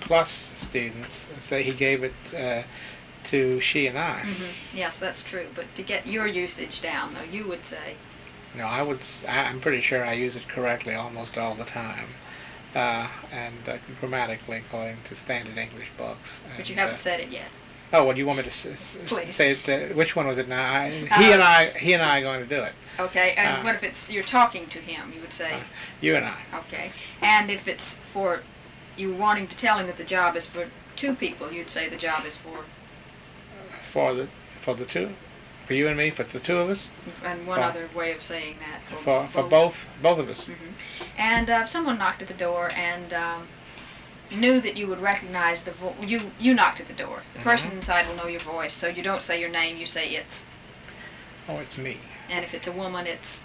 plus students, say he gave it to she and I. Yes, that's true. But to get your usage down, though, you would say. No, I'm pretty sure I use it correctly almost all the time, and grammatically according to standard English books. But you haven't said it yet. Oh, well, you want me to say it? Which one was it now? He and I are going to do it. Okay, and what if it's you're talking to him? You would say. You and I. Okay, and if it's for you wanting to tell him that the job is for two people, you'd say the job is for. For the two, for you and me, for the two of us. And one other way of saying that. For both of us. And if someone knocked at the door and knew that you would recognize the you knocked at the door. The person inside will know your voice, so you don't say your name, you say it's. Oh, it's me. And if it's a woman, it's.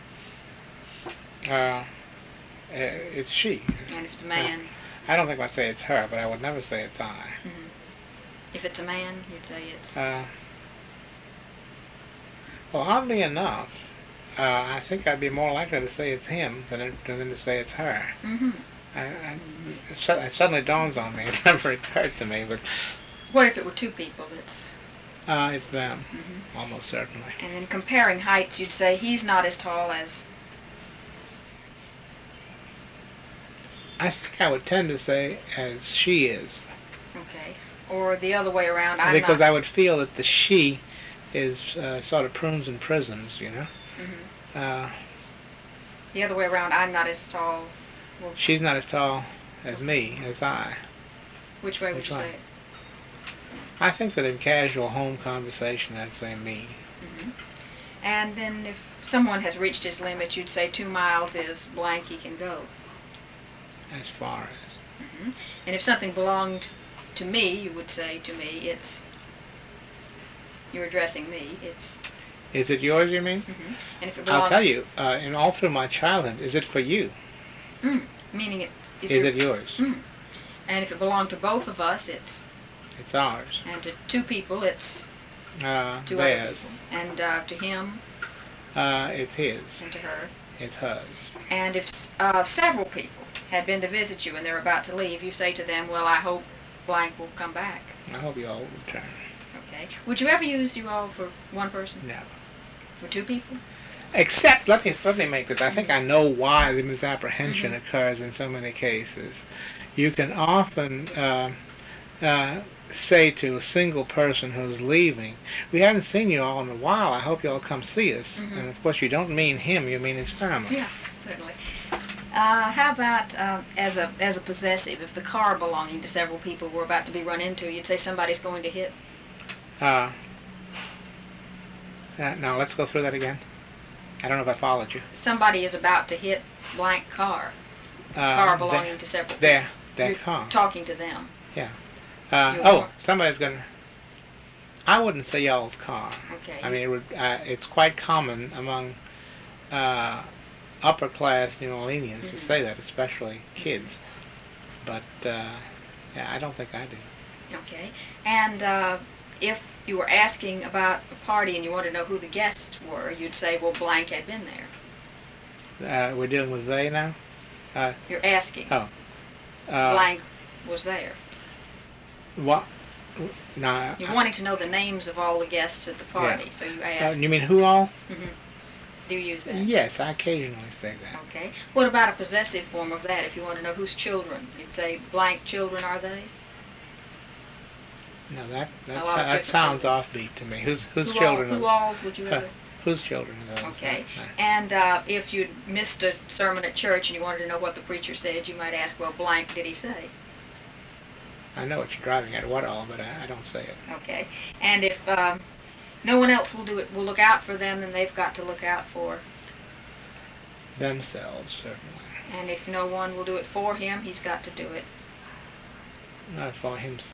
It's she. And if it's a man. I don't think I'd say it's her, but I would never say it's I. If it's a man, you'd say it's. Well, oddly enough, I think I'd be more likely to say it's him than to say it's her. It suddenly dawns on me. It never occurred to me, but. What if it were two people? It's them, almost certainly. And then comparing heights, you'd say he's not as tall as. I think I would tend to say as she is. Okay. Or the other way around. Because I would feel that the she is sort of prunes and prisms, you know. The other way around. I'm not as tall. Well, she's not as tall as me, as I. Which way would you say it? I think that in casual home conversation, I'd say me. And then if someone has reached his limit, you'd say 2 miles is blank he can go. As far as. And if something belonged to me, you would say to me, it's. You're addressing me. It's. Is it yours, you mean? And if it belonged. I'll tell you, in all through my childhood, is it for you? Meaning it's is it yours? And if it belonged to both of us, it's. It's ours. And to two people, it's. Two theirs. And to him. It's his. And to her. It's hers. And if several people had been to visit you and they're about to leave, you say to them, well, I hope blank will come back. I hope you all will return. Okay. Would you ever use you all for one person? Never. For two people? Except, let me make this. I think I know why the misapprehension occurs in so many cases. You can often say to a single person who's leaving, we haven't seen you all in a while, I hope you all come see us. And of course you don't mean him, you mean his family. Yes, certainly. How about as a possessive, if the car belonging to several people were about to be run into, you'd say somebody's going to hit? Now let's go through that again. I don't know if I followed you. Somebody is about to hit blank car. Car belonging to several people. Their car. Talking to them. Yeah. Somebody's going to. I wouldn't say y'all's car. Okay. I mean, it's quite common among upper class New Orleanians to say that, especially kids. But I don't think I do. Okay. And if you were asking about a party and you wanted to know who the guests were, you'd say, well, blank had been there. We're dealing with they now? You're asking. Oh. Blank was there. What? No. You're wanting to know the names of all the guests at the party, so you ask. You mean who all? Do you use that? Yes, I occasionally say that. Okay. What about a possessive form of that? If you want to know whose children, you'd say, blank children are they? No, that sounds offbeat to me. Whose children? Who alls would you ever? Whose children are those? Okay. And if you'd missed a sermon at church and you wanted to know what the preacher said, you might ask, well, blank did he say? I know what you're driving at, what all, but I don't say it. Okay. And if no one else will do it, will look out for them, then they've got to look out for themselves, certainly. And if no one will do it for him, he's got to do it. Not for him.